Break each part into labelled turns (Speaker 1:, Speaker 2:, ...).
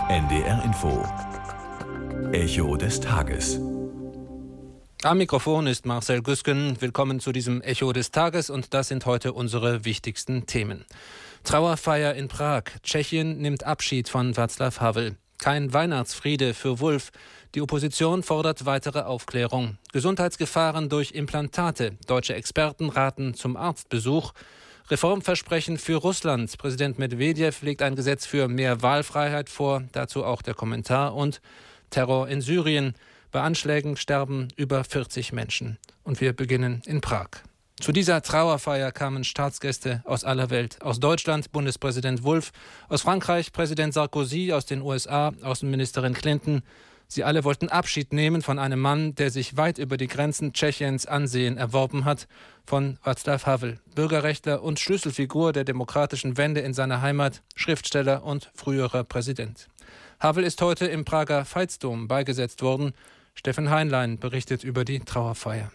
Speaker 1: NDR Info. Echo des Tages.
Speaker 2: Am Mikrofon ist Marcel Güsken. Willkommen zu diesem Echo des Tages und das sind heute unsere wichtigsten Themen. Trauerfeier in Prag. Tschechien nimmt Abschied von Václav Havel. Kein Weihnachtsfriede für Wulff. Die Opposition fordert weitere Aufklärung. Gesundheitsgefahren durch Implantate. Deutsche Experten raten zum Arztbesuch. Reformversprechen für Russland. Präsident Medvedev legt ein Gesetz für mehr Wahlfreiheit vor. Dazu auch der Kommentar. Und Terror in Syrien. Bei Anschlägen sterben über 40 Menschen. Und wir beginnen in Prag. Zu dieser Trauerfeier kamen Staatsgäste aus aller Welt. Aus Deutschland Bundespräsident Wulff, aus Frankreich Präsident Sarkozy, aus den USA Außenministerin Clinton. Sie alle wollten Abschied nehmen von einem Mann, der sich weit über die Grenzen Tschechiens Ansehen erworben hat, von Václav Havel, Bürgerrechtler und Schlüsselfigur der demokratischen Wende in seiner Heimat, Schriftsteller und früherer Präsident. Havel ist heute im Prager Veitsdom beigesetzt worden. Steffen Heinlein berichtet über die Trauerfeier.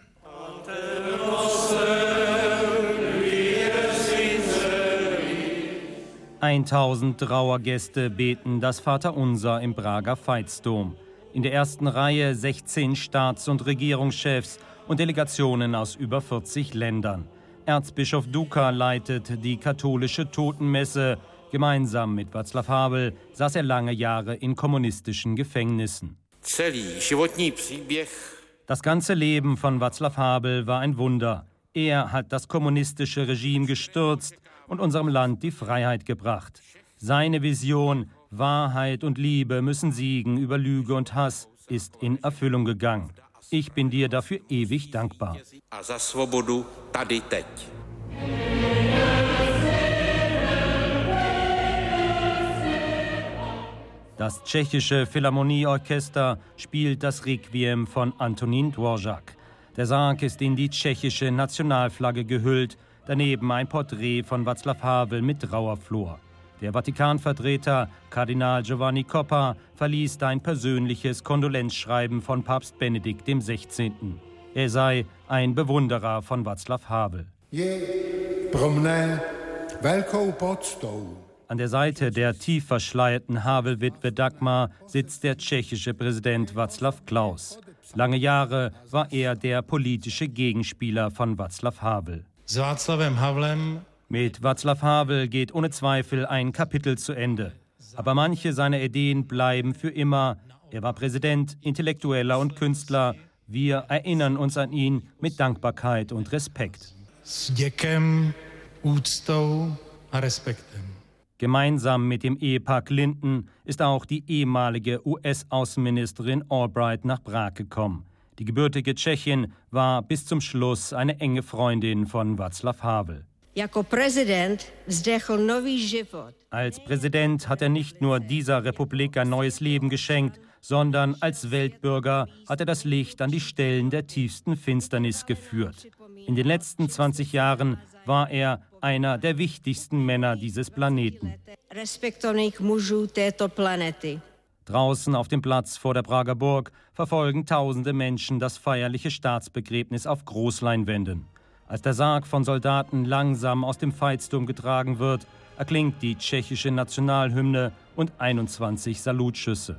Speaker 3: 1000 Trauergäste beten das Vaterunser im Prager Veitsdom. In der ersten Reihe 16 Staats- und Regierungschefs und Delegationen aus über 40 Ländern. Erzbischof Duka leitet die katholische Totenmesse. Gemeinsam mit Václav Havel saß er lange Jahre in kommunistischen Gefängnissen. Das ganze Leben von Václav Havel war ein Wunder. Er hat das kommunistische Regime gestürzt und unserem Land die Freiheit gebracht. Seine Vision, Wahrheit und Liebe müssen siegen über Lüge und Hass, ist in Erfüllung gegangen. Ich bin dir dafür ewig dankbar. Das tschechische Philharmonieorchester spielt das Requiem von Antonín Dvořák. Der Sarg ist in die tschechische Nationalflagge gehüllt, daneben ein Porträt von Václav Havel mit Trauerflor. Der Vatikanvertreter Kardinal Giovanni Coppa verliest ein persönliches Kondolenzschreiben von Papst Benedikt XVI. Er sei ein Bewunderer von Václav Havel. An der Seite der tief verschleierten Havel-Witwe Dagmar sitzt der tschechische Präsident Václav Klaus. Lange Jahre war er der politische Gegenspieler von Václav Havel. Mit Václav Havel geht ohne Zweifel ein Kapitel zu Ende. Aber manche seiner Ideen bleiben für immer. Er war Präsident, Intellektueller und Künstler. Wir erinnern uns an ihn mit Dankbarkeit und Respekt. Gemeinsam mit dem Ehepaar Clinton ist auch die ehemalige US-Außenministerin Albright nach Prag gekommen. Die gebürtige Tschechin war bis zum Schluss eine enge Freundin von Václav Havel. Als Präsident hat er nicht nur dieser Republik ein neues Leben geschenkt, sondern als Weltbürger hat er das Licht an die Stellen der tiefsten Finsternis geführt. In den letzten 20 Jahren war er einer der wichtigsten Männer dieses Planeten. Draußen auf dem Platz vor der Prager Burg verfolgen tausende Menschen das feierliche Staatsbegräbnis auf Großleinwänden. Als der Sarg von Soldaten langsam aus dem Veitsdom getragen wird, erklingt die tschechische Nationalhymne und 21 Salutschüsse.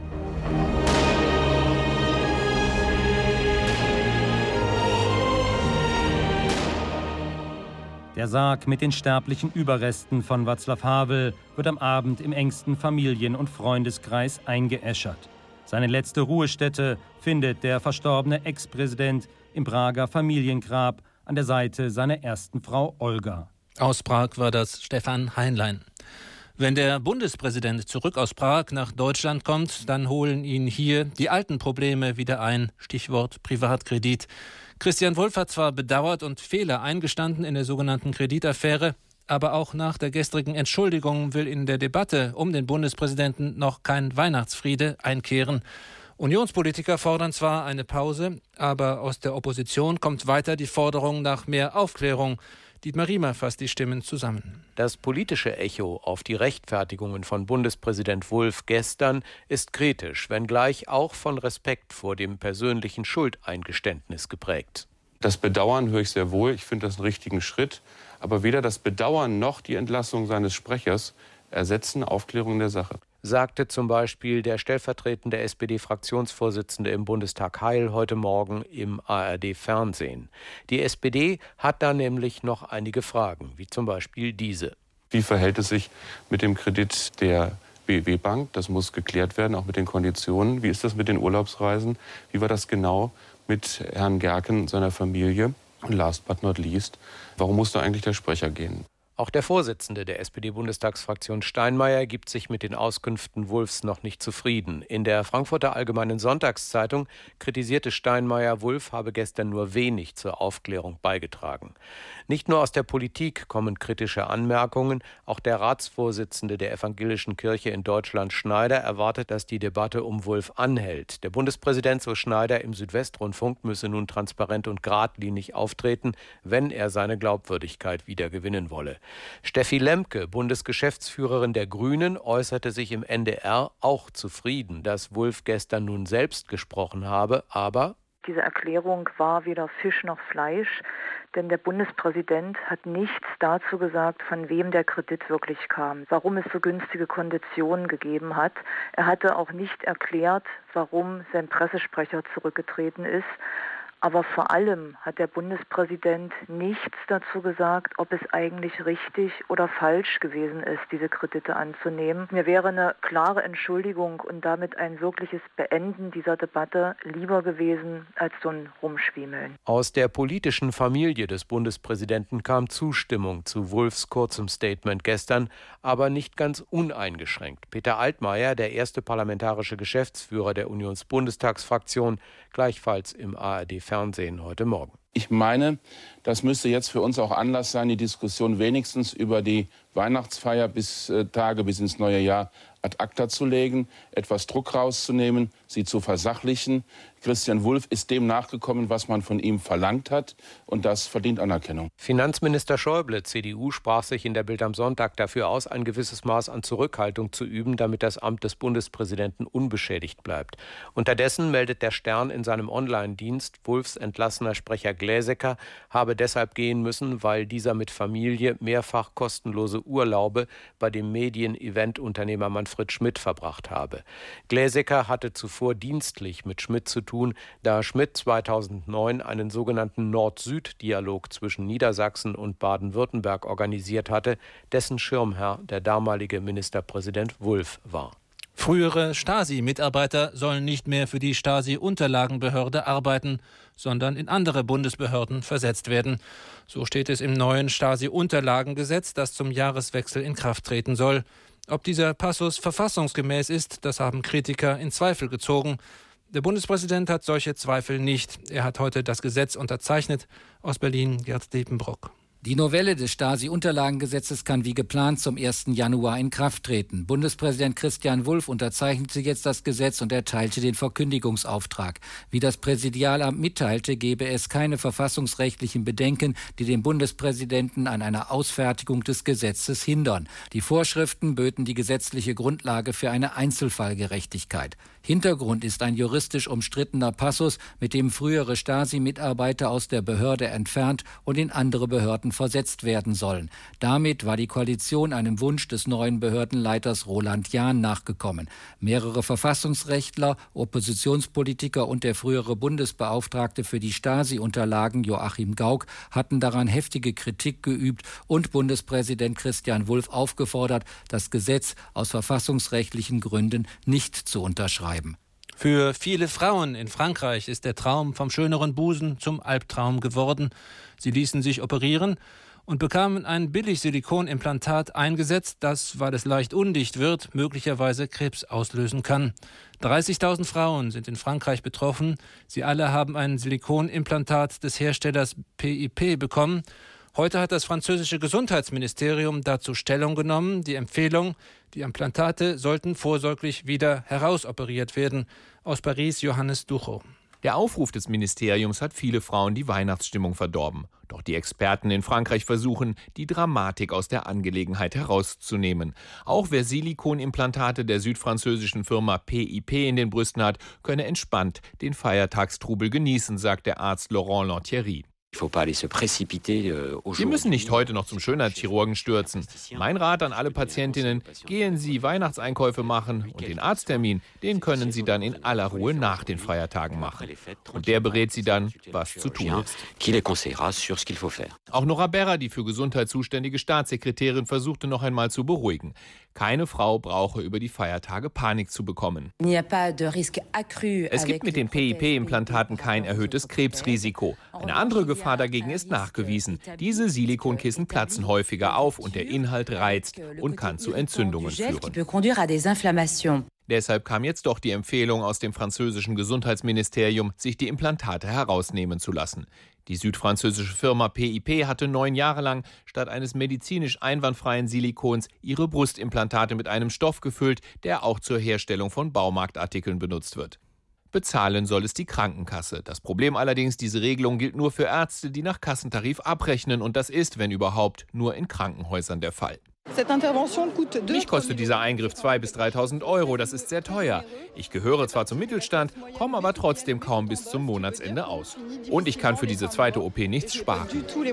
Speaker 3: Der Sarg mit den sterblichen Überresten von Václav Havel wird am Abend im engsten Familien- und Freundeskreis eingeäschert. Seine letzte Ruhestätte findet der verstorbene Ex-Präsident im Prager Familiengrab an der Seite seiner ersten Frau Olga.
Speaker 2: Aus Prag war das Stefan Heinlein. Wenn der Bundespräsident zurück aus Prag nach Deutschland kommt, dann holen ihn hier die alten Probleme wieder ein. Stichwort Privatkredit. Christian Wulff hat zwar bedauert und Fehler eingestanden in der sogenannten Kreditaffäre, aber auch nach der gestrigen Entschuldigung will in der Debatte um den Bundespräsidenten noch kein Weihnachtsfriede einkehren. Unionspolitiker fordern zwar eine Pause, aber aus der Opposition kommt weiter die Forderung nach mehr Aufklärung. Dietmar Riemer fasst die Stimmen zusammen.
Speaker 4: Das politische Echo auf die Rechtfertigungen von Bundespräsident Wulff gestern ist kritisch, wenngleich auch von Respekt vor dem persönlichen Schuldeingeständnis geprägt.
Speaker 5: Das Bedauern höre ich sehr wohl. Ich finde das einen richtigen Schritt. Aber weder das Bedauern noch die Entlassung seines Sprechers ersetzen Aufklärung der Sache.
Speaker 4: sagte zum Beispiel der stellvertretende SPD-Fraktionsvorsitzende im Bundestag Heil heute Morgen im ARD-Fernsehen. Die SPD hat da nämlich noch einige Fragen, wie zum Beispiel diese.
Speaker 5: Wie verhält es sich mit dem Kredit der BW Bank? Das muss geklärt werden, auch mit den Konditionen. Wie ist das mit den Urlaubsreisen? Wie war das genau mit Herrn Gerken und seiner Familie? Und last but not least, warum musste eigentlich der Sprecher gehen?
Speaker 4: Auch der Vorsitzende der SPD-Bundestagsfraktion Steinmeier gibt sich mit den Auskünften Wulffs noch nicht zufrieden. In der Frankfurter Allgemeinen Sonntagszeitung kritisierte Steinmeier, Wulff habe gestern nur wenig zur Aufklärung beigetragen. Nicht nur aus der Politik kommen kritische Anmerkungen. Auch der Ratsvorsitzende der Evangelischen Kirche in Deutschland, Schneider, erwartet, dass die Debatte um Wulff anhält. Der Bundespräsident, so Schneider im Südwestrundfunk, müsse nun transparent und geradlinig auftreten, wenn er seine Glaubwürdigkeit wieder gewinnen wolle. Steffi Lemke, Bundesgeschäftsführerin der Grünen, äußerte sich im NDR auch zufrieden, dass Wulff gestern nun selbst gesprochen habe, aber
Speaker 6: diese Erklärung war weder Fisch noch Fleisch, denn der Bundespräsident hat nichts dazu gesagt, von wem der Kredit wirklich kam, warum es so günstige Konditionen gegeben hat. Er hatte auch nicht erklärt, warum sein Pressesprecher zurückgetreten ist. Aber vor allem hat der Bundespräsident nichts dazu gesagt, ob es eigentlich richtig oder falsch gewesen ist, diese Kredite anzunehmen. Mir wäre eine klare Entschuldigung und damit ein wirkliches Beenden dieser Debatte lieber gewesen als so ein Rumschwiemeln.
Speaker 4: Aus der politischen Familie des Bundespräsidenten kam Zustimmung zu Wulffs kurzem Statement gestern, aber nicht ganz uneingeschränkt. Peter Altmaier, der erste parlamentarische Geschäftsführer der Unionsbundestagsfraktion, gleichfalls im ARD-Fernsehen heute Morgen.
Speaker 7: Ich meine, das müsste jetzt für uns auch Anlass sein, die Diskussion wenigstens über die Weihnachtsfeier bis ins neue Jahr ad acta zu legen, etwas Druck rauszunehmen, sie zu versachlichen. Christian Wulff ist dem nachgekommen, was man von ihm verlangt hat, und das verdient Anerkennung.
Speaker 4: Finanzminister Schäuble, CDU, sprach sich in der Bild am Sonntag dafür aus, ein gewisses Maß an Zurückhaltung zu üben, damit das Amt des Bundespräsidenten unbeschädigt bleibt. Unterdessen meldet der Stern in seinem Online-Dienst, Wulffs entlassener Sprecher Gläsecker habe deshalb gehen müssen, weil dieser mit Familie mehrfach kostenlose Urlaube bei dem Medien-Event-Unternehmer Manfred Schmidt verbracht habe. Gläsecker hatte zuvor dienstlich mit Schmidt zu tun, da Schmidt 2009 einen sogenannten Nord-Süd-Dialog zwischen Niedersachsen und Baden-Württemberg organisiert hatte, dessen Schirmherr der damalige Ministerpräsident Wulff war.
Speaker 2: Frühere Stasi-Mitarbeiter sollen nicht mehr für die Stasi-Unterlagenbehörde arbeiten, sondern in andere Bundesbehörden versetzt werden. So steht es im neuen Stasi-Unterlagengesetz, das zum Jahreswechsel in Kraft treten soll. Ob dieser Passus verfassungsgemäß ist, das haben Kritiker in Zweifel gezogen. Der Bundespräsident hat solche Zweifel nicht. Er hat heute das Gesetz unterzeichnet. Aus Berlin, Gerd Depenbrock.
Speaker 8: Die Novelle des Stasi-Unterlagengesetzes kann wie geplant zum 1. Januar in Kraft treten. Bundespräsident Christian Wulff unterzeichnete jetzt das Gesetz und erteilte den Verkündigungsauftrag. Wie das Präsidialamt mitteilte, gebe es keine verfassungsrechtlichen Bedenken, die den Bundespräsidenten an einer Ausfertigung des Gesetzes hindern. Die Vorschriften böten die gesetzliche Grundlage für eine Einzelfallgerechtigkeit. Hintergrund ist ein juristisch umstrittener Passus, mit dem frühere Stasi-Mitarbeiter aus der Behörde entfernt und in andere Behörden versetzt werden sollen. Damit war die Koalition einem Wunsch des neuen Behördenleiters Roland Jahn nachgekommen. Mehrere Verfassungsrechtler, Oppositionspolitiker und der frühere Bundesbeauftragte für die Stasi-Unterlagen Joachim Gauck hatten daran heftige Kritik geübt und Bundespräsident Christian Wulff aufgefordert, das Gesetz aus verfassungsrechtlichen Gründen nicht zu unterschreiben.
Speaker 2: Für viele Frauen in Frankreich ist der Traum vom schöneren Busen zum Albtraum geworden. Sie ließen sich operieren und bekamen ein Billig-Silikonimplantat eingesetzt, das, weil es leicht undicht wird, möglicherweise Krebs auslösen kann. 30.000 Frauen sind in Frankreich betroffen. Sie alle haben ein Silikonimplantat des Herstellers PIP bekommen. Heute hat das französische Gesundheitsministerium dazu Stellung genommen. Die Empfehlung, die Implantate sollten vorsorglich wieder herausoperiert werden. Aus Paris, Johannes Duchow.
Speaker 9: Der Aufruf des Ministeriums hat viele Frauen die Weihnachtsstimmung verdorben. Doch die Experten in Frankreich versuchen, die Dramatik aus der Angelegenheit herauszunehmen. Auch wer Silikonimplantate der südfranzösischen Firma PIP in den Brüsten hat, könne entspannt den Feiertagstrubel genießen, sagt der Arzt Laurent Lanthierry. Sie müssen nicht heute noch zum Schönheitschirurgen stürzen. Mein Rat an alle Patientinnen, gehen Sie Weihnachtseinkäufe machen und den Arzttermin, den können Sie dann in aller Ruhe nach den Feiertagen machen. Und der berät Sie dann, was zu tun ist. Auch Nora Berra, die für Gesundheit zuständige Staatssekretärin, versuchte noch einmal zu beruhigen. Keine Frau brauche über die Feiertage Panik zu bekommen. Es gibt mit den PIP-Implantaten kein erhöhtes Krebsrisiko. Eine andere Gefahr dagegen ist nachgewiesen. Diese Silikonkissen platzen häufiger auf und der Inhalt reizt und kann zu Entzündungen führen. Deshalb kam jetzt doch die Empfehlung aus dem französischen Gesundheitsministerium, sich die Implantate herausnehmen zu lassen. Die südfranzösische Firma PIP hatte 9 Jahre lang statt eines medizinisch einwandfreien Silikons ihre Brustimplantate mit einem Stoff gefüllt, der auch zur Herstellung von Baumarktartikeln benutzt wird. Bezahlen soll es die Krankenkasse. Das Problem allerdings, diese Regelung gilt nur für Ärzte, die nach Kassentarif abrechnen, und das ist, wenn überhaupt, nur in Krankenhäusern der Fall. Mich kostet dieser Eingriff 2.000 bis 3.000 Euro, das ist sehr teuer. Ich gehöre zwar zum Mittelstand, komme aber trotzdem kaum bis zum Monatsende aus. Und ich kann für diese zweite OP nichts sparen.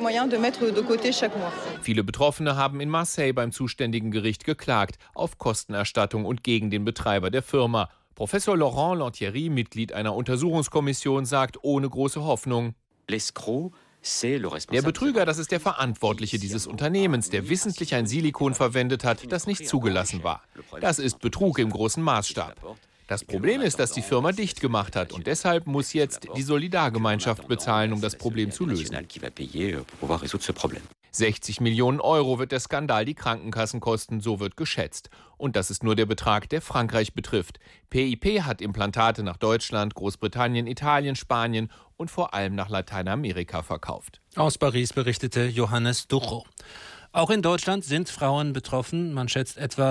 Speaker 9: Viele Betroffene haben in Marseille beim zuständigen Gericht geklagt, auf Kostenerstattung und gegen den Betreiber der Firma. Professor Laurent Lantieri, Mitglied einer Untersuchungskommission, sagt ohne große Hoffnung: Der Betrüger, das ist der Verantwortliche dieses Unternehmens, der wissentlich ein Silikon verwendet hat, das nicht zugelassen war. Das ist Betrug im großen Maßstab. Das Problem ist, dass die Firma dicht gemacht hat und deshalb muss jetzt die Solidargemeinschaft bezahlen, um das Problem zu lösen. 60 Millionen Euro wird der Skandal die Krankenkassen kosten, so wird geschätzt. Und das ist nur der Betrag, der Frankreich betrifft. PIP hat Implantate nach Deutschland, Großbritannien, Italien, Spanien und vor allem nach Lateinamerika verkauft.
Speaker 2: Aus Paris berichtete Johannes Ducho. Auch in Deutschland sind Frauen betroffen. Man schätzt etwa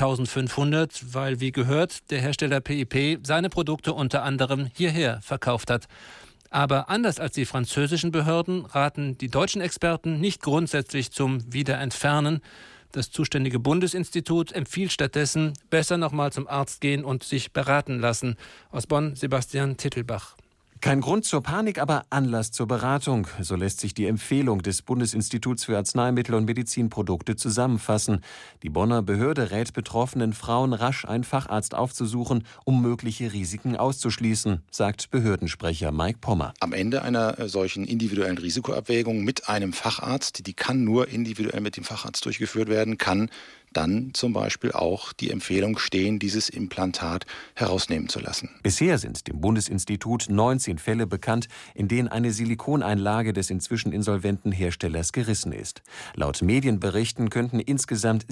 Speaker 2: 7.500, weil, wie gehört, der Hersteller PIP seine Produkte unter anderem hierher verkauft hat. Aber anders als die französischen Behörden raten die deutschen Experten nicht grundsätzlich zum Wiederentfernen. Das zuständige Bundesinstitut empfiehlt stattdessen, besser nochmal zum Arzt gehen und sich beraten lassen. Aus Bonn, Sebastian Tittelbach.
Speaker 10: Kein Grund zur Panik, aber Anlass zur Beratung. So lässt sich die Empfehlung des Bundesinstituts für Arzneimittel und Medizinprodukte zusammenfassen. Die Bonner Behörde rät betroffenen Frauen, rasch einen Facharzt aufzusuchen, um mögliche Risiken auszuschließen, sagt Behördensprecher Mike Pommer.
Speaker 11: Am Ende einer solchen individuellen Risikoabwägung mit einem Facharzt, die kann nur individuell mit dem Facharzt durchgeführt werden, kann dann zum Beispiel auch die Empfehlung stehen, dieses Implantat herausnehmen zu lassen.
Speaker 10: Bisher sind dem Bundesinstitut 19 Fälle bekannt, in denen eine Silikoneinlage des inzwischen insolventen Herstellers gerissen ist. Laut Medienberichten könnten insgesamt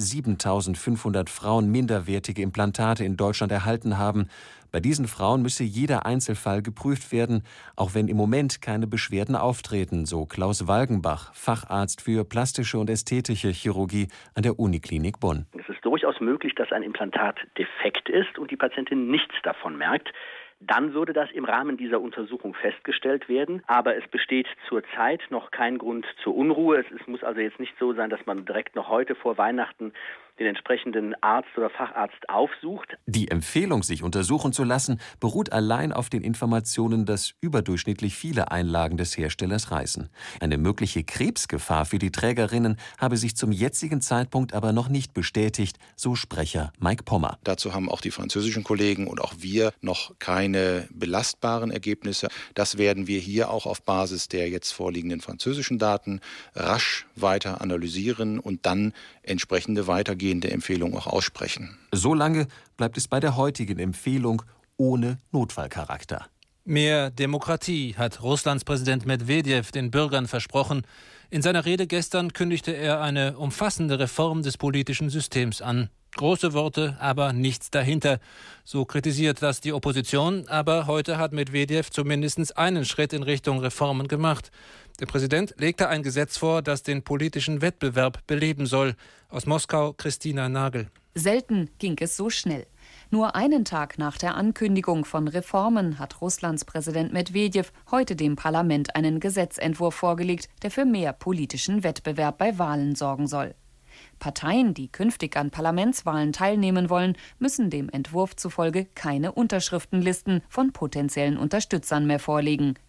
Speaker 10: 7.500 Frauen minderwertige Implantate in Deutschland erhalten haben. Bei diesen Frauen müsse jeder Einzelfall geprüft werden, auch wenn im Moment keine Beschwerden auftreten, so Klaus Walgenbach, Facharzt für plastische und ästhetische Chirurgie an der Uniklinik Bonn.
Speaker 12: Es ist durchaus möglich, dass ein Implantat defekt ist und die Patientin nichts davon merkt. Dann würde das im Rahmen dieser Untersuchung festgestellt werden. Aber es besteht zurzeit noch kein Grund zur Unruhe. Es muss also jetzt nicht so sein, dass man direkt noch heute vor Weihnachten den entsprechenden Arzt oder Facharzt aufsucht.
Speaker 10: Die Empfehlung, sich untersuchen zu lassen, beruht allein auf den Informationen, dass überdurchschnittlich viele Einlagen des Herstellers reißen. Eine mögliche Krebsgefahr für die Trägerinnen habe sich zum jetzigen Zeitpunkt aber noch nicht bestätigt, so Sprecher Mike Pommer.
Speaker 11: Dazu haben auch die französischen Kollegen und auch wir noch keine belastbaren Ergebnisse. Das werden wir hier auch auf Basis der jetzt vorliegenden französischen Daten rasch weiter analysieren und dann entsprechende weitergehende Empfehlungen auch aussprechen.
Speaker 10: Solange bleibt es bei der heutigen Empfehlung ohne Notfallcharakter.
Speaker 2: Mehr Demokratie hat Russlands Präsident Medwedew den Bürgern versprochen. In seiner Rede gestern kündigte er eine umfassende Reform des politischen Systems an. Große Worte, aber nichts dahinter. So kritisiert das die Opposition. Aber heute hat Medwedew zumindest einen Schritt in Richtung Reformen gemacht. Der Präsident legte ein Gesetz vor, das den politischen Wettbewerb beleben soll. Aus Moskau, Christina Nagel.
Speaker 13: Selten ging es so schnell. Nur einen Tag nach der Ankündigung von Reformen hat Russlands Präsident Medwedew heute dem Parlament einen Gesetzentwurf vorgelegt, der für mehr politischen Wettbewerb bei Wahlen sorgen soll. Parteien, die künftig an Parlamentswahlen teilnehmen wollen, müssen dem Entwurf zufolge keine Unterschriftenlisten von potenziellen Unterstützern mehr vorlegen.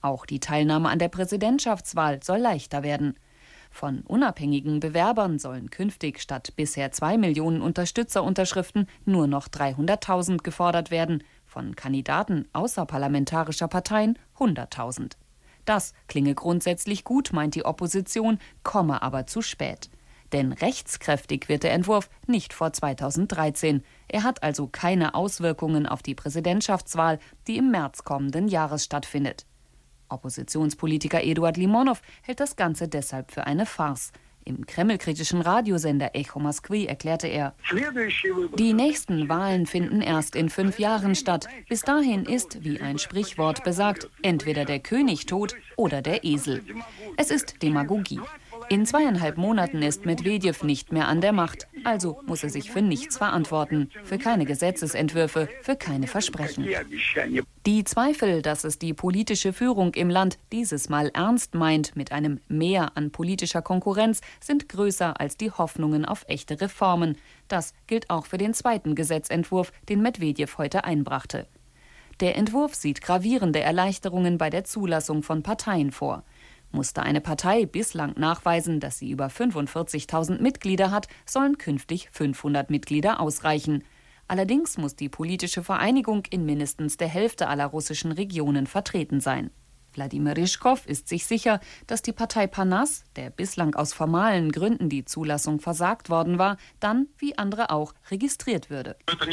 Speaker 13: Auch die Teilnahme an der Präsidentschaftswahl soll leichter werden. Von unabhängigen Bewerbern sollen künftig statt bisher 2 Millionen Unterstützerunterschriften nur noch 300.000 gefordert werden, von Kandidaten außerparlamentarischer Parteien 100.000. Das klinge grundsätzlich gut, meint die Opposition, komme aber zu spät. Denn rechtskräftig wird der Entwurf nicht vor 2013. Er hat also keine Auswirkungen auf die Präsidentschaftswahl, die im März kommenden Jahres stattfindet. Oppositionspolitiker Eduard Limonov hält das Ganze deshalb für eine Farce. Im kremlkritischen Radiosender Echo Moskwy erklärte er: Die nächsten Wahlen finden erst in 5 Jahren statt. Bis dahin ist, wie ein Sprichwort besagt, entweder der König tot oder der Esel. Es ist Demagogie. In 2,5 Monaten ist Medwedew nicht mehr an der Macht. Also muss er sich für nichts verantworten. Für keine Gesetzesentwürfe, für keine Versprechen. Die Zweifel, dass es die politische Führung im Land dieses Mal ernst meint mit einem Mehr an politischer Konkurrenz, sind größer als die Hoffnungen auf echte Reformen. Das gilt auch für den zweiten Gesetzentwurf, den Medwedew heute einbrachte. Der Entwurf sieht gravierende Erleichterungen bei der Zulassung von Parteien vor. Musste eine Partei bislang nachweisen, dass sie über 45.000 Mitglieder hat, sollen künftig 500 Mitglieder ausreichen. Allerdings muss die politische Vereinigung in mindestens der Hälfte aller russischen Regionen vertreten sein. Wladimir Ryschkow ist sich sicher, dass die Partei Panas, der bislang aus formalen Gründen die Zulassung versagt worden war, dann, wie andere auch, registriert würde.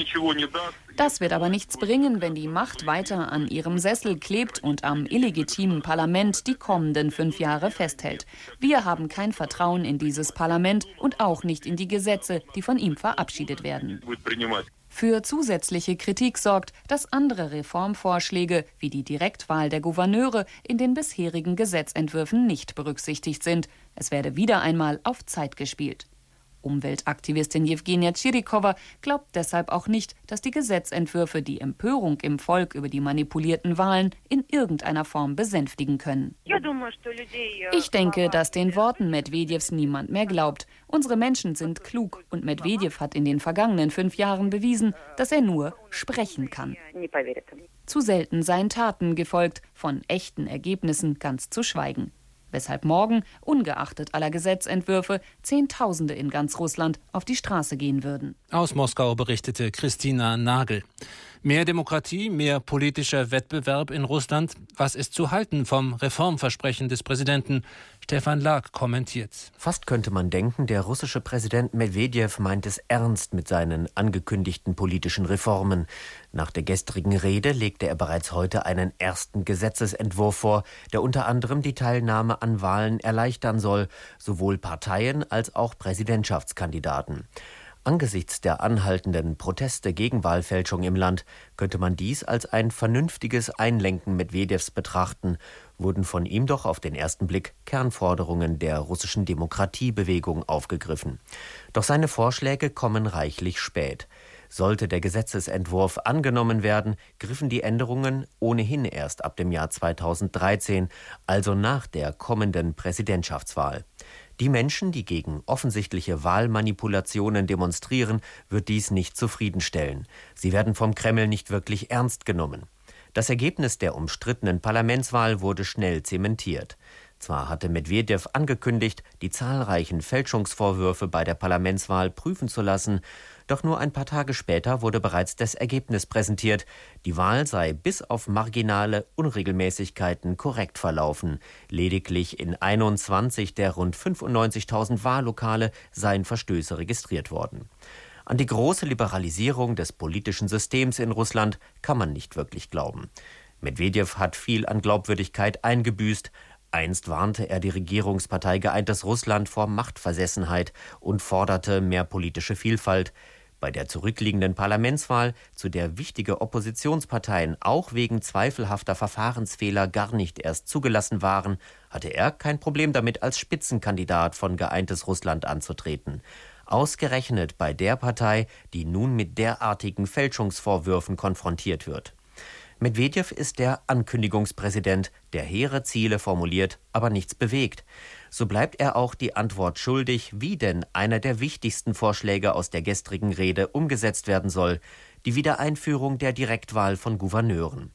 Speaker 13: Das wird aber nichts bringen, wenn die Macht weiter an ihrem Sessel klebt und am illegitimen Parlament die kommenden 5 Jahre festhält. Wir haben kein Vertrauen in dieses Parlament und auch nicht in die Gesetze, die von ihm verabschiedet werden. Für zusätzliche Kritik sorgt, dass andere Reformvorschläge wie die Direktwahl der Gouverneure in den bisherigen Gesetzentwürfen nicht berücksichtigt sind. Es werde wieder einmal auf Zeit gespielt. Umweltaktivistin Jewgenia Tschirikowa glaubt deshalb auch nicht, dass die Gesetzentwürfe die Empörung im Volk über die manipulierten Wahlen in irgendeiner Form besänftigen können. Ich denke, dass den Worten Medwedews niemand mehr glaubt. Unsere Menschen sind klug und Medwedew hat in den vergangenen 5 Jahren bewiesen, dass er nur sprechen kann. Zu selten seien Taten gefolgt, von echten Ergebnissen ganz zu schweigen. Weshalb morgen, ungeachtet aller Gesetzentwürfe, Zehntausende in ganz Russland auf die Straße gehen würden.
Speaker 2: Aus Moskau berichtete Christina Nagel. Mehr Demokratie, mehr politischer Wettbewerb in Russland. Was ist zu halten vom Reformversprechen des Präsidenten? Stefan Lag kommentiert.
Speaker 14: Fast könnte man denken, der russische Präsident Medwedew meint es ernst mit seinen angekündigten politischen Reformen. Nach der gestrigen Rede legte er bereits heute einen ersten Gesetzesentwurf vor, der unter anderem die Teilnahme an Wahlen erleichtern soll, sowohl Parteien als auch Präsidentschaftskandidaten. Angesichts der anhaltenden Proteste gegen Wahlfälschung im Land könnte man dies als ein vernünftiges Einlenken Medwedews betrachten, wurden von ihm doch auf den ersten Blick Kernforderungen der russischen Demokratiebewegung aufgegriffen. Doch seine Vorschläge kommen reichlich spät. Sollte der Gesetzesentwurf angenommen werden, griffen die Änderungen ohnehin erst ab dem Jahr 2013, also nach der kommenden Präsidentschaftswahl. Die Menschen, die gegen offensichtliche Wahlmanipulationen demonstrieren, wird dies nicht zufriedenstellen. Sie werden vom Kreml nicht wirklich ernst genommen. Das Ergebnis der umstrittenen Parlamentswahl wurde schnell zementiert. Zwar hatte Medwedew angekündigt, die zahlreichen Fälschungsvorwürfe bei der Parlamentswahl prüfen zu lassen, doch nur ein paar Tage später wurde bereits das Ergebnis präsentiert. Die Wahl sei bis auf marginale Unregelmäßigkeiten korrekt verlaufen. Lediglich in 21 der rund 95.000 Wahllokale seien Verstöße registriert worden. An die große Liberalisierung des politischen Systems in Russland kann man nicht wirklich glauben. Medwedew hat viel an Glaubwürdigkeit eingebüßt. Einst warnte er die Regierungspartei Geeintes Russland vor Machtversessenheit und forderte mehr politische Vielfalt. Bei der zurückliegenden Parlamentswahl, zu der wichtige Oppositionsparteien auch wegen zweifelhafter Verfahrensfehler gar nicht erst zugelassen waren, hatte er kein Problem damit, als Spitzenkandidat von Geeintes Russland anzutreten. Ausgerechnet bei der Partei, die nun mit derartigen Fälschungsvorwürfen konfrontiert wird. Medwedew ist der Ankündigungspräsident, der hehre Ziele formuliert, aber nichts bewegt. So bleibt er auch die Antwort schuldig, wie denn einer der wichtigsten Vorschläge aus der gestrigen Rede umgesetzt werden soll, die Wiedereinführung der Direktwahl von Gouverneuren.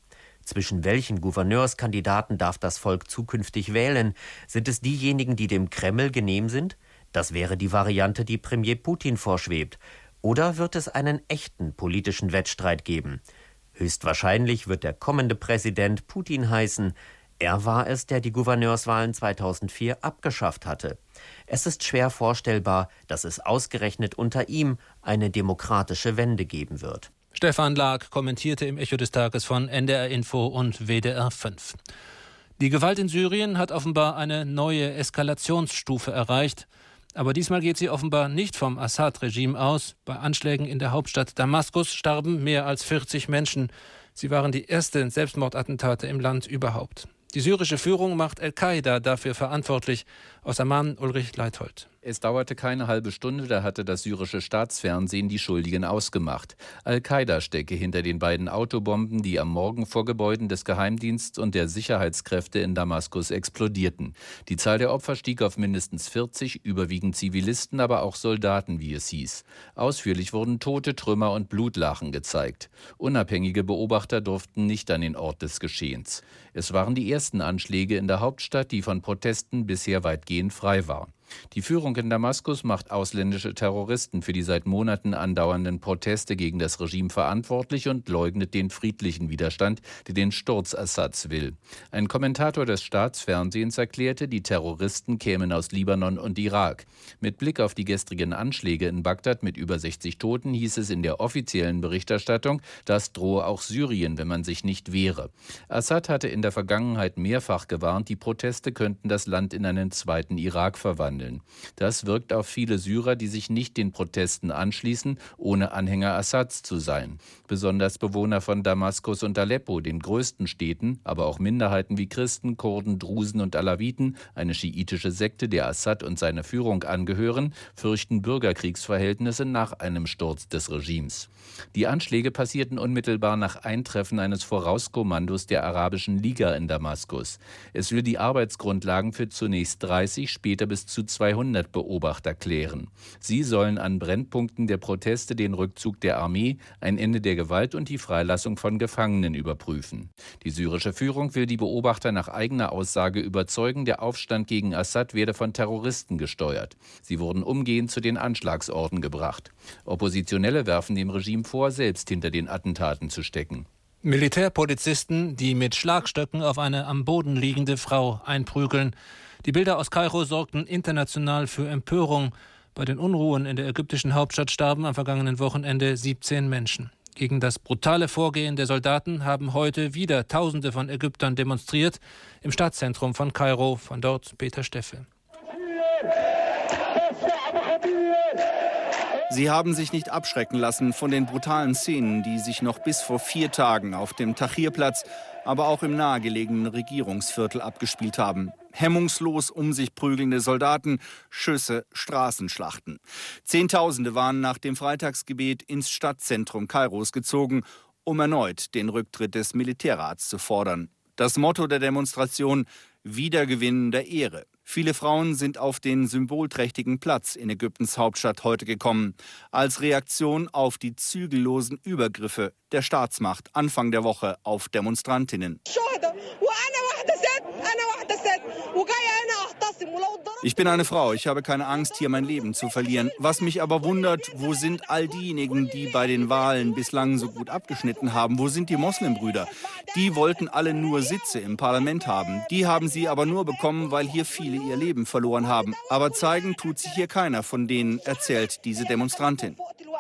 Speaker 14: Zwischen welchen Gouverneurskandidaten darf das Volk zukünftig wählen? Sind es diejenigen, die dem Kreml genehm sind? Das wäre die Variante, die Premier Putin vorschwebt. Oder wird es einen echten politischen Wettstreit geben? Höchstwahrscheinlich wird der kommende Präsident Putin heißen. Er war es, der die Gouverneurswahlen 2004 abgeschafft hatte. Es ist schwer vorstellbar, dass es ausgerechnet unter ihm eine demokratische Wende geben wird.
Speaker 2: Stefan Lag kommentierte im Echo des Tages von NDR Info und WDR 5. Die Gewalt in Syrien hat offenbar eine neue Eskalationsstufe erreicht. Aber diesmal geht sie offenbar nicht vom Assad-Regime aus. Bei Anschlägen in der Hauptstadt Damaskus starben mehr als 40 Menschen. Sie waren die ersten Selbstmordattentate im Land überhaupt. Die syrische Führung macht Al-Qaida dafür verantwortlich. Aus Amman Ulrich Leithold.
Speaker 15: Es dauerte keine halbe Stunde, da hatte das syrische Staatsfernsehen die Schuldigen ausgemacht. Al-Qaida stecke hinter den beiden Autobomben, die am Morgen vor Gebäuden des Geheimdienstes und der Sicherheitskräfte in Damaskus explodierten. Die Zahl der Opfer stieg auf mindestens 40, überwiegend Zivilisten, aber auch Soldaten, wie es hieß. Ausführlich wurden tote Trümmer und Blutlachen gezeigt. Unabhängige Beobachter durften nicht an den Ort des Geschehens. Es waren die ersten Anschläge in der Hauptstadt, die von Protesten bisher weitgehend frei waren. Die Führung in Damaskus macht ausländische Terroristen für die seit Monaten andauernden Proteste gegen das Regime verantwortlich und leugnet den friedlichen Widerstand, der den Sturz Assads will. Ein Kommentator des Staatsfernsehens erklärte, die Terroristen kämen aus Libanon und Irak. Mit Blick auf die gestrigen Anschläge in Bagdad mit über 60 Toten hieß es in der offiziellen Berichterstattung, das drohe auch Syrien, wenn man sich nicht wehre. Assad hatte in der Vergangenheit mehrfach gewarnt, die Proteste könnten das Land in einen zweiten Irak verwandeln. Das wirkt auf viele Syrer, die sich nicht den Protesten anschließen, ohne Anhänger Assads zu sein. Besonders Bewohner von Damaskus und Aleppo, den größten Städten, aber auch Minderheiten wie Christen, Kurden, Drusen und Alawiten, eine schiitische Sekte, der Assad und seine Führung angehören, fürchten Bürgerkriegsverhältnisse nach einem Sturz des Regimes. Die Anschläge passierten unmittelbar nach Eintreffen eines Vorauskommandos der Arabischen Liga in Damaskus. Es will die Arbeitsgrundlagen für zunächst 30, später bis zu 200 Beobachter klären. Sie sollen an Brennpunkten der Proteste den Rückzug der Armee, ein Ende der Gewalt und die Freilassung von Gefangenen überprüfen. Die syrische Führung will die Beobachter nach eigener Aussage überzeugen, der Aufstand gegen Assad werde von Terroristen gesteuert. Sie wurden umgehend zu den Anschlagsorten gebracht. Oppositionelle werfen dem Regime vor, selbst hinter den Attentaten zu stecken.
Speaker 2: Militärpolizisten, die mit Schlagstöcken auf eine am Boden liegende Frau einprügeln. Die Bilder aus Kairo sorgten international für Empörung. Bei den Unruhen in der ägyptischen Hauptstadt starben am vergangenen Wochenende 17 Menschen. Gegen das brutale Vorgehen der Soldaten haben heute wieder Tausende von Ägyptern demonstriert im Stadtzentrum von Kairo. Von dort Peter Steffel.
Speaker 16: Sie haben sich nicht abschrecken lassen von den brutalen Szenen, die sich noch bis vor 4 Tagen auf dem Tahrirplatz, aber auch im nahegelegenen Regierungsviertel abgespielt haben. Hemmungslos um sich prügelnde Soldaten, Schüsse, Straßenschlachten. Zehntausende waren nach dem Freitagsgebet ins Stadtzentrum Kairos gezogen, um erneut den Rücktritt des Militärrats zu fordern. Das Motto der Demonstration: Wiedergewinnen der Ehre. Viele Frauen sind auf den symbolträchtigen Platz in Ägyptens Hauptstadt heute gekommen, als Reaktion auf die zügellosen Übergriffe der Staatsmacht Anfang der Woche auf Demonstrantinnen. Ich bin eine Frau, ich habe keine Angst, hier mein Leben zu verlieren. Was mich aber wundert, wo sind all diejenigen, die bei den Wahlen bislang so gut abgeschnitten haben? Wo sind die Moslembrüder? Die wollten alle nur Sitze im Parlament haben. Die haben sie aber nur bekommen, weil hier viele ihr Leben verloren haben. Aber zeigen tut sich hier keiner von denen, erzählt diese Demonstrantin.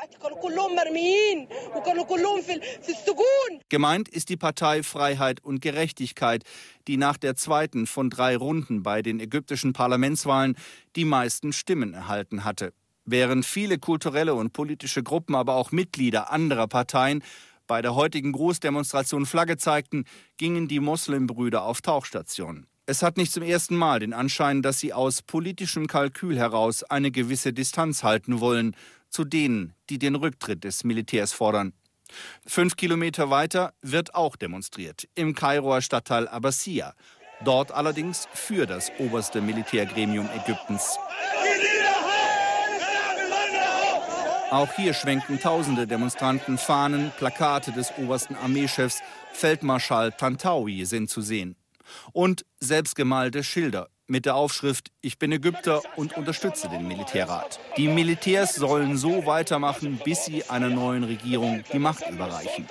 Speaker 16: Gemeint ist die Partei Freiheit und Gerechtigkeit, die nach der zweiten von 3 Runden bei den ägyptischen Parlamentswahlen die meisten Stimmen erhalten hatte. Während viele kulturelle und politische Gruppen, aber auch Mitglieder anderer Parteien bei der heutigen Großdemonstration Flagge zeigten, gingen die Moslembrüder auf Tauchstationen. Es hat nicht zum ersten Mal den Anschein, dass sie aus politischem Kalkül heraus eine gewisse Distanz halten wollen zu denen, die den Rücktritt des Militärs fordern. 5 Kilometer weiter wird auch demonstriert, im Kairoer Stadtteil Abbasiyah. Dort allerdings für das oberste Militärgremium Ägyptens. Auch hier schwenken tausende Demonstranten Fahnen, Plakate des obersten Armeechefs, Feldmarschall Tantawi sind zu sehen. Und selbstgemalte Schilder mit der Aufschrift „Ich bin Ägypter und unterstütze den Militärrat". Die Militärs sollen so weitermachen, bis sie einer neuen Regierung die Macht überreichen.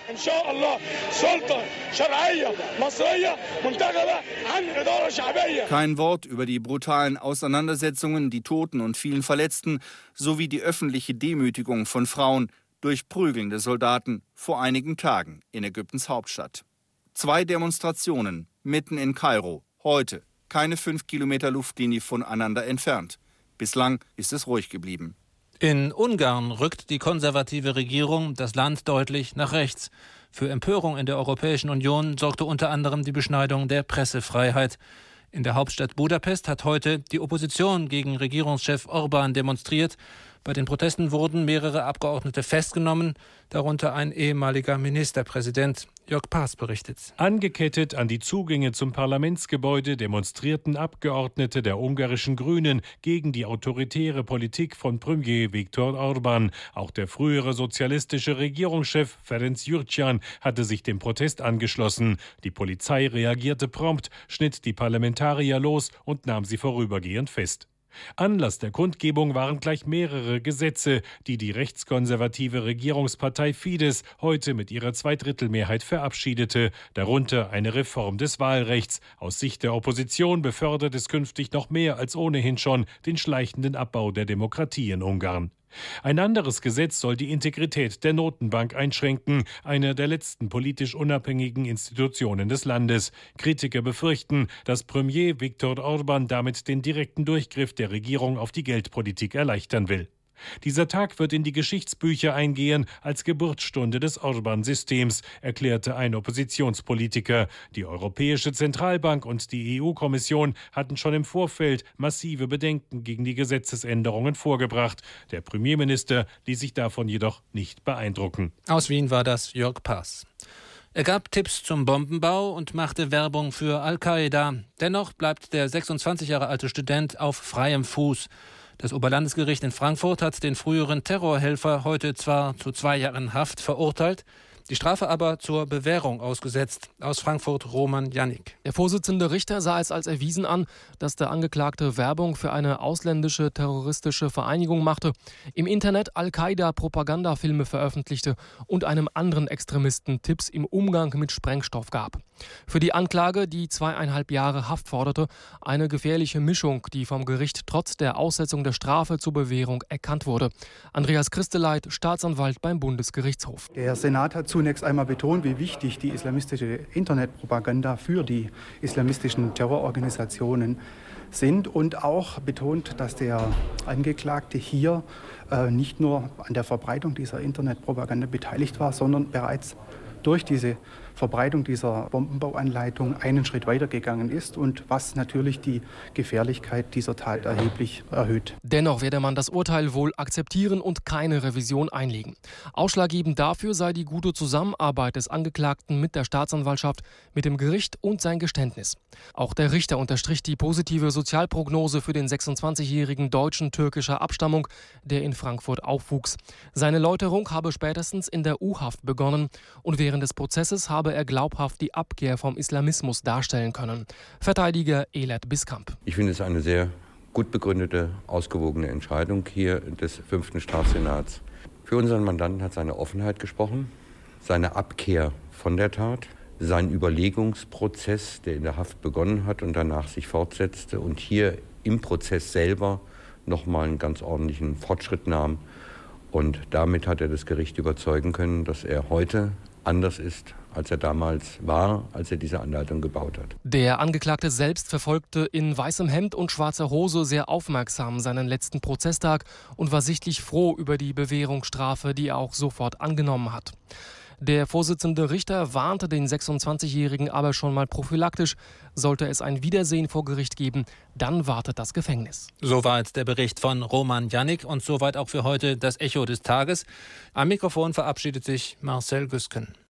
Speaker 16: Kein Wort über die brutalen Auseinandersetzungen, die Toten und vielen Verletzten sowie die öffentliche Demütigung von Frauen durch prügelnde Soldaten vor einigen Tagen in Ägyptens Hauptstadt. 2 Demonstrationen mitten in Kairo, heute, keine 5 Kilometer Luftlinie voneinander entfernt. Bislang ist es ruhig geblieben.
Speaker 2: In Ungarn rückt die konservative Regierung das Land deutlich nach rechts. Für Empörung in der Europäischen Union sorgte unter anderem die Beschneidung der Pressefreiheit. In der Hauptstadt Budapest hat heute die Opposition gegen Regierungschef Orbán demonstriert. Bei den Protesten wurden mehrere Abgeordnete festgenommen, darunter ein ehemaliger Ministerpräsident. Jörg Paas berichtet.
Speaker 17: Angekettet an die Zugänge zum Parlamentsgebäude demonstrierten Abgeordnete der ungarischen Grünen gegen die autoritäre Politik von Premier Viktor Orbán. Auch der frühere sozialistische Regierungschef Ferenc Gyurcsány hatte sich dem Protest angeschlossen. Die Polizei reagierte prompt, schnitt die Parlamentarier los und nahm sie vorübergehend fest. Anlass der Kundgebung waren gleich mehrere Gesetze, die die rechtskonservative Regierungspartei Fidesz heute mit ihrer Zweidrittelmehrheit verabschiedete, darunter eine Reform des Wahlrechts. Aus Sicht der Opposition befördert es künftig noch mehr als ohnehin schon den schleichenden Abbau der Demokratie in Ungarn. Ein anderes Gesetz soll die Integrität der Notenbank einschränken, einer der letzten politisch unabhängigen Institutionen des Landes. Kritiker befürchten, dass Premier Viktor Orbán damit den direkten Durchgriff der Regierung auf die Geldpolitik erleichtern will. Dieser Tag wird in die Geschichtsbücher eingehen als Geburtsstunde des Orbán-Systems, erklärte ein Oppositionspolitiker. Die Europäische Zentralbank und die EU-Kommission hatten schon im Vorfeld massive Bedenken gegen die Gesetzesänderungen vorgebracht. Der Premierminister ließ sich davon jedoch nicht beeindrucken.
Speaker 2: Aus Wien war das Jörg Paas. Er gab Tipps zum Bombenbau und machte Werbung für Al-Qaida. Dennoch bleibt der 26 Jahre alte Student auf freiem Fuß. Das Oberlandesgericht in Frankfurt hat den früheren Terrorhelfer heute zwar zu 2 Jahren Haft verurteilt, die Strafe aber zur Bewährung ausgesetzt. Aus Frankfurt Roman Jannik.
Speaker 18: Der Vorsitzende Richter sah es als erwiesen an, dass der Angeklagte Werbung für eine ausländische terroristische Vereinigung machte, im Internet Al-Qaida-Propagandafilme veröffentlichte und einem anderen Extremisten Tipps im Umgang mit Sprengstoff gab. Für die Anklage, die 2,5 Jahre Haft forderte, eine gefährliche Mischung, die vom Gericht trotz der Aussetzung der Strafe zur Bewährung erkannt wurde. Andreas Christeleit, Staatsanwalt beim Bundesgerichtshof.
Speaker 19: Der Senat hat zunächst einmal betont, wie wichtig die islamistische Internetpropaganda für die islamistischen Terrororganisationen sind und auch betont, dass der Angeklagte hier nicht nur an der Verbreitung dieser Internetpropaganda beteiligt war, sondern bereits durch diese Verbreitung dieser Bombenbauanleitung einen Schritt weitergegangen ist und was natürlich die Gefährlichkeit dieser Tat erheblich erhöht.
Speaker 18: Dennoch werde man das Urteil wohl akzeptieren und keine Revision einlegen. Ausschlaggebend dafür sei die gute Zusammenarbeit des Angeklagten mit der Staatsanwaltschaft, mit dem Gericht und sein Geständnis. Auch der Richter unterstrich die positive Sozialprognose für den 26-jährigen Deutschen türkischer Abstammung, der in Frankfurt aufwuchs. Seine Läuterung habe spätestens in der U-Haft begonnen und während des Prozesses habe er glaubhaft die Abkehr vom Islamismus darstellen können. Verteidiger Elert Biskamp.
Speaker 20: Ich finde es eine sehr gut begründete, ausgewogene Entscheidung hier des 5. Strafsenats. Für unseren Mandanten hat seine Offenheit gesprochen, seine Abkehr von der Tat, sein Überlegungsprozess, der in der Haft begonnen hat und danach sich fortsetzte und hier im Prozess selber nochmal einen ganz ordentlichen Fortschritt nahm. Und damit hat er das Gericht überzeugen können, dass er heute anders ist, als er damals war, als er diese Anleitung gebaut hat.
Speaker 18: Der Angeklagte selbst verfolgte in weißem Hemd und schwarzer Hose sehr aufmerksam seinen letzten Prozesstag und war sichtlich froh über die Bewährungsstrafe, die er auch sofort angenommen hat. Der Vorsitzende Richter warnte den 26-Jährigen aber schon mal prophylaktisch. Sollte es ein Wiedersehen vor Gericht geben, dann wartet das Gefängnis.
Speaker 2: Soweit der Bericht von Roman Jannik und soweit auch für heute das Echo des Tages. Am Mikrofon verabschiedet sich Marcel Güsken.